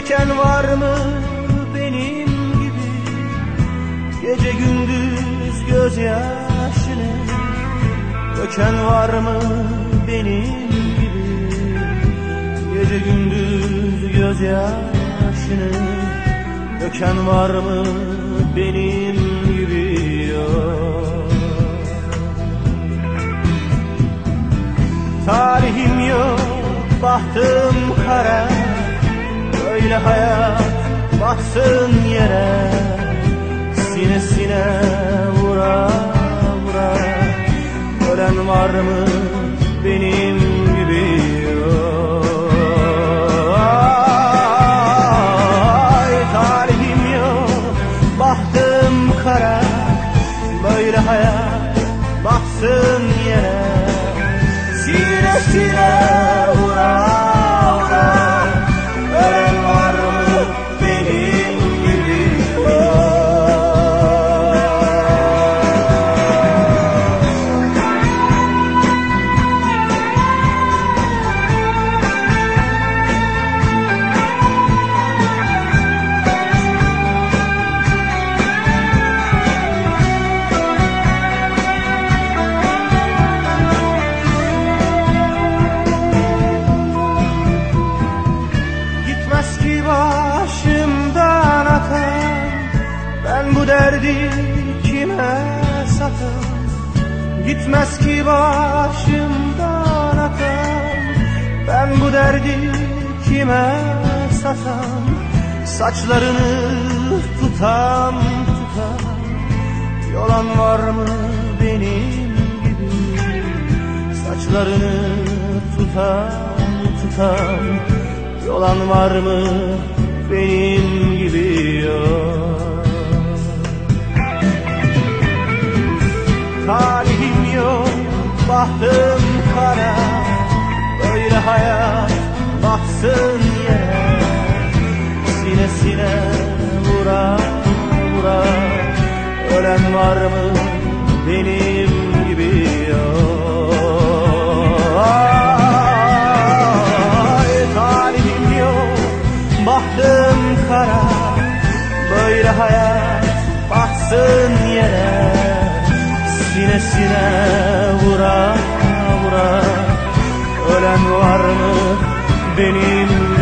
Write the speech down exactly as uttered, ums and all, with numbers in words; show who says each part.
Speaker 1: Çeken var mı benim gibi gece gündüz gözyaşını? Döken var mı benim gibi gece gündüz gözyaşını? Döken var mı benim gibi? Yok. Talihim yok, bahtım kara, böyle hayat batsın yere. Sinesine vura vura, ölen var mı benim gibi? Ay, talihim yok, bahtım kara, böyle hayat batsın yere. Sinesine vura vura, ölen var mı benim gibi? Başımdan atan, ben bu derdi kime satan? Gitmez ki başımdan atan, ben bu derdi kime satan? Saçlarını tutam tutam, yolan var mı benim gibi? Saçlarını tutam tutam, yolan var mı benim gibi? Yok. Talihim yok, bahtım kara, böyle hayat batsın yere. Sinesine vura vura, ölen var mı benim gibi? Yok. Bahtım kara, böyle hayat batsın yere. Sinesine vura vura, ölen var mı benim